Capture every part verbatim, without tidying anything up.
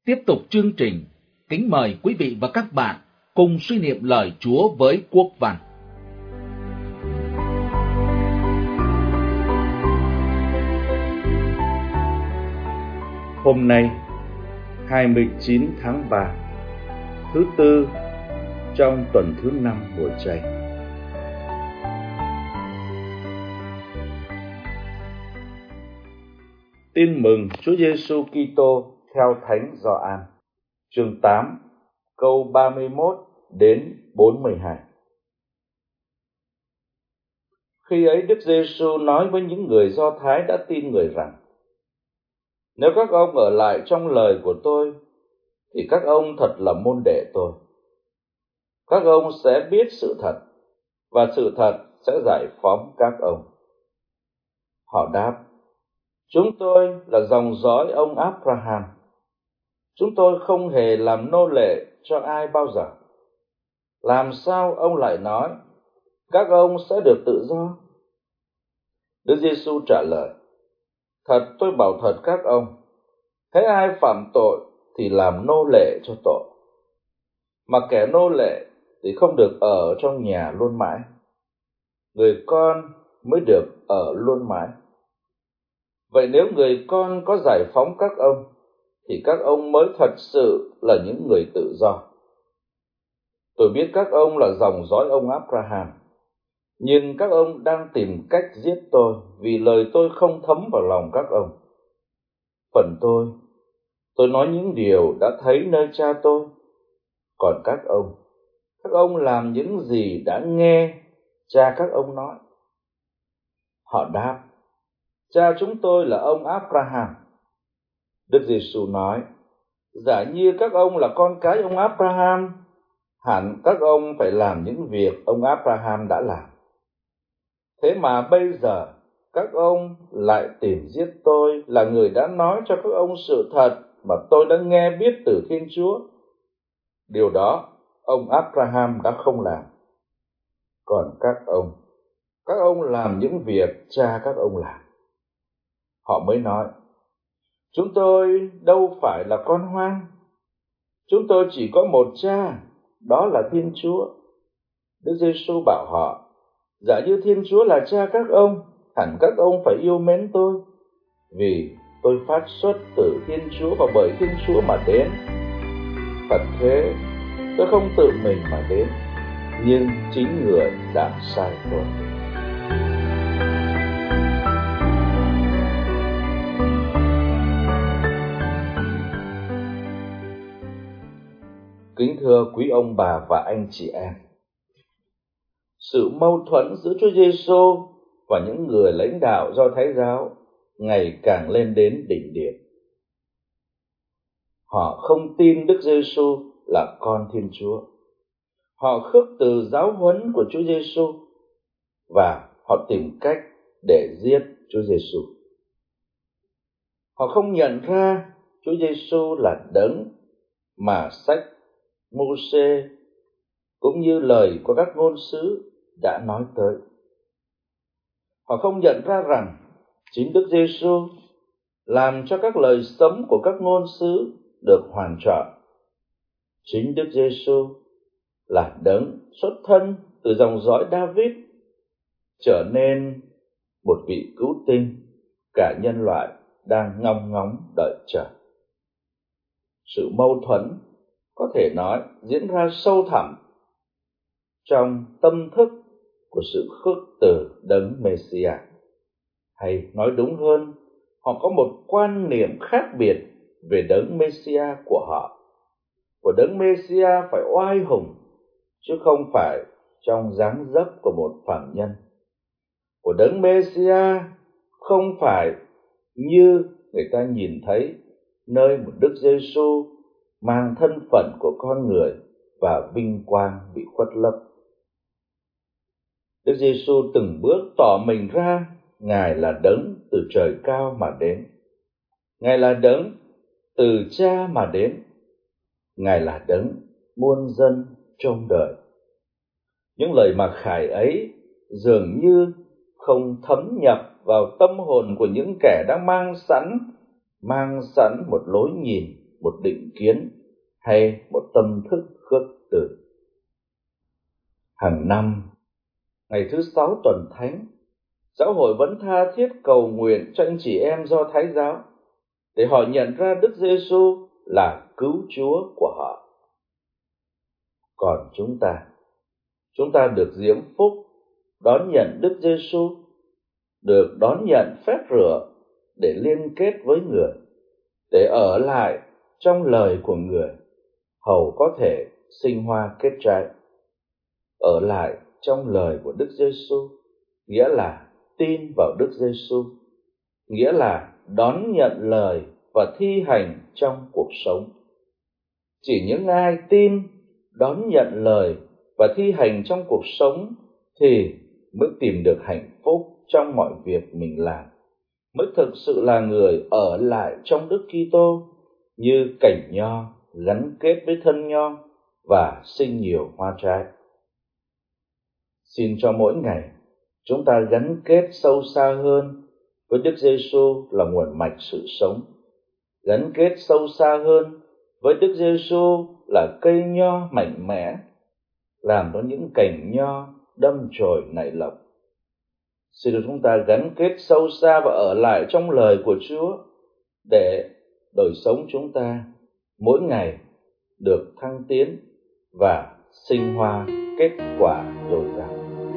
Tiếp tục chương trình, kính mời quý vị và các bạn cùng suy niệm lời Chúa với Quốc Văn. Hôm nay, hai mươi chín tháng ba, thứ tư trong tuần thứ năm mùa chay. Tin mừng Chúa Giêsu Kitô theo Thánh Gioan, chương tám, câu ba mươi mốt đến bốn mươi hai. Khi ấy Đức Giêsu nói với những người Do Thái đã tin Người rằng: Nếu các ông ở lại trong lời của tôi, thì các ông thật là môn đệ tôi. Các ông sẽ biết sự thật, và sự thật sẽ giải phóng các ông. Họ đáp: Chúng tôi là dòng dõi ông Abraham. Chúng tôi không hề làm nô lệ cho ai bao giờ. Làm sao ông lại nói các ông sẽ được tự do? Đức Giêsu trả lời: Thật tôi bảo thật các ông, hễ ai phạm tội thì làm nô lệ cho tội. Mà kẻ nô lệ thì không được ở trong nhà luôn mãi. Người con mới được ở luôn mãi. Vậy nếu người con có giải phóng các ông, thì các ông mới thật sự là những người tự do. Tôi biết các ông là dòng dõi ông Abraham, nhưng các ông đang tìm cách giết tôi vì lời tôi không thấm vào lòng các ông. Phần tôi, tôi nói những điều đã thấy nơi cha tôi. Còn các ông, các ông làm những gì đã nghe cha các ông nói. Họ đáp: Cha chúng tôi là ông Abraham. Đức Giêsu nói: Giả như các ông là con cái ông Abraham, hẳn các ông phải làm những việc ông Abraham đã làm. Thế mà bây giờ các ông lại tìm giết tôi, là người đã nói cho các ông sự thật mà tôi đã nghe biết từ Thiên Chúa. Điều đó ông Abraham đã không làm. Còn các ông, các ông làm những việc cha các ông làm. Họ mới nói: Chúng tôi đâu phải là con hoang. Chúng tôi chỉ có một cha, đó là Thiên Chúa. Đức Giêsu bảo họ: Giả như Thiên Chúa là cha các ông, hẳn các ông phải yêu mến tôi, vì tôi phát xuất từ Thiên Chúa và bởi Thiên Chúa mà đến. Thật thế, tôi không tự mình mà đến, nhưng chính Người đã sai tôi. Kính thưa quý ông bà và anh chị em, sự mâu thuẫn giữa Chúa Giêsu và những người lãnh đạo Do Thái giáo ngày càng lên đến đỉnh điểm. Họ không tin Đức Giêsu là con Thiên Chúa. Họ khước từ giáo huấn của Chúa Giêsu và họ tìm cách để giết Chúa Giêsu. Họ không nhận ra Chúa Giêsu là đấng mà sách Mô-sê cũng như lời của các ngôn sứ đã nói tới. Họ không nhận ra rằng chính Đức Giêsu làm cho các lời sấm của các ngôn sứ được hoàn trọn. Chính Đức Giêsu là đấng xuất thân từ dòng dõi David, trở nên một vị cứu tinh cả nhân loại đang ngóng ngóng đợi chờ. Sự mâu thuẫn có thể nói diễn ra sâu thẳm trong tâm thức của sự khước từ đấng Mê-si-a. Hay nói đúng hơn, họ có một quan niệm khác biệt về đấng Mê-si-a của họ. Của đấng Mê-si-a phải oai hùng, chứ không phải trong dáng dấp của một phàm nhân. Của đấng Mê-si-a không phải như người ta nhìn thấy nơi một Đức Giêsu mang thân phận của con người và vinh quang bị khuất lấp. Đức Giêsu từng bước tỏ mình ra, Ngài là đấng từ trời cao mà đến. Ngài là đấng từ Cha mà đến. Ngài là đấng muôn dân trông đợi. Những lời mặc khải ấy dường như không thấm nhập vào tâm hồn của những kẻ đang mang sẵn, mang sẵn một lối nhìn, một định kiến hay một tâm thức khước từ. Hàng năm, ngày thứ sáu tuần thánh, giáo hội vẫn tha thiết cầu nguyện cho anh chị em Do Thái giáo để họ nhận ra Đức Giêsu là cứu Chúa của họ. Còn chúng ta, chúng ta được diễm phúc đón nhận Đức Giêsu, được đón nhận phép rửa để liên kết với người, để ở lại trong lời của người, hầu có thể sinh hoa kết trái. Ở lại trong lời của Đức Giêsu nghĩa là tin vào Đức Giêsu, nghĩa là đón nhận lời và thi hành trong cuộc sống. Chỉ những ai tin, đón nhận lời và thi hành trong cuộc sống thì mới tìm được hạnh phúc trong mọi việc mình làm, mới thực sự là người ở lại trong Đức Kitô như cành nho gắn kết với thân nho và sinh nhiều hoa trái. Xin cho mỗi ngày chúng ta gắn kết sâu xa hơn với Đức Giêsu là nguồn mạch sự sống, gắn kết sâu xa hơn với Đức Giêsu là cây nho mạnh mẽ, làm cho những cành nho đâm chồi nảy lộc. Xin được chúng ta gắn kết sâu xa và ở lại trong lời của Chúa để đời sống chúng ta mỗi ngày được thăng tiến và sinh hoa kết quả dồi dào.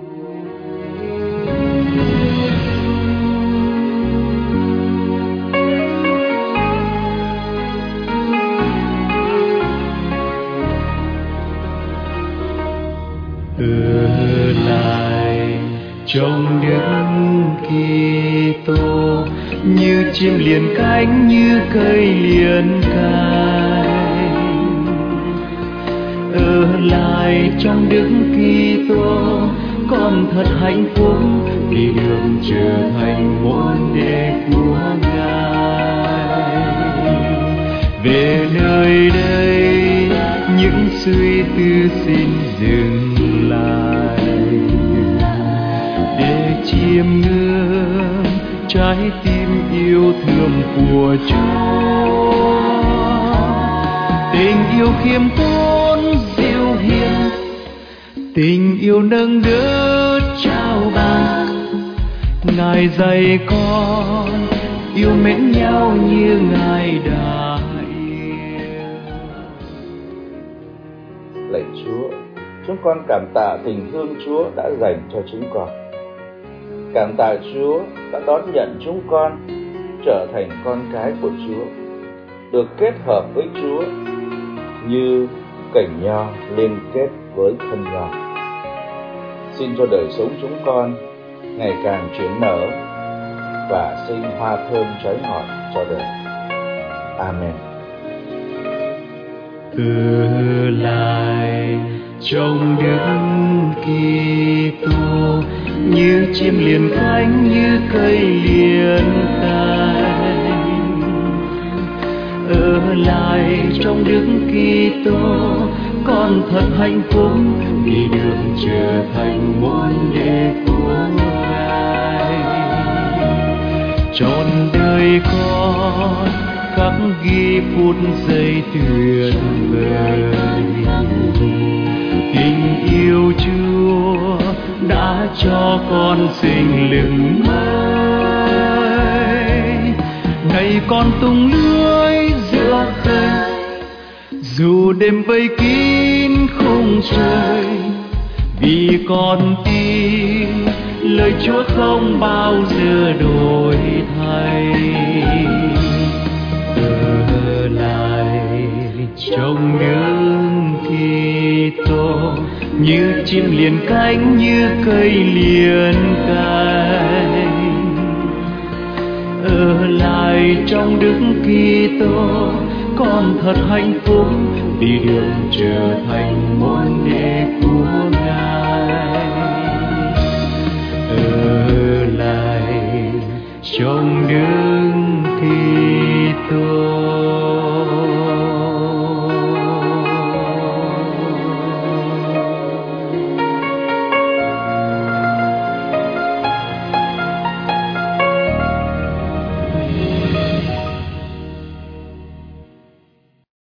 Ở lại trong Đức Kitô như chim liền cánh, như cây liền cánh. Ở lại trong Đức Kitô con thật hạnh phúc, vì đường trở thành môn đệ của Ngài. Về nơi đây những suy tư xin dừng lại, để chiêm ngưỡng trái tim yêu thương của Chúa. Tình yêu khiêm tốn dịu hiền, tình yêu nâng đỡ trao ban. Ngài dạy con yêu mến nhau như Ngài đã yêu. Lạy Chúa, chúng con cảm tạ tình thương Chúa đã dành cho chúng con. Cảm tạ Chúa đã đón nhận chúng con trở thành con cái của Chúa, được kết hợp với Chúa như cành nho liên kết với thân nho. Xin cho đời sống chúng con ngày càng chuyển nở và sinh hoa thơm trái ngọt cho đời. Amen. Ở lại trong Đức Kitô như chim liền cánh, như cây liền cánh. Ở lại trong Đức Kitô con thật hạnh phúc, vì đường trở thành môn đệ của Ngài. Trọn đời con khắc ghi phút giây tuyệt vời, tình yêu Chúa đã cho con sinh lực mới. Này con tung lưới giữa khơi, dù đêm vây kín khung trời, vì con tin lời Chúa không bao giờ đổi thay. Ở lại trong Đức Kitô như chim liền cánh, như cây liền cánh. Ở lại trong Đức Kitô con thật hạnh phúc, vì đường trở thành môn đệ của Ngài. Ở lại trong Đức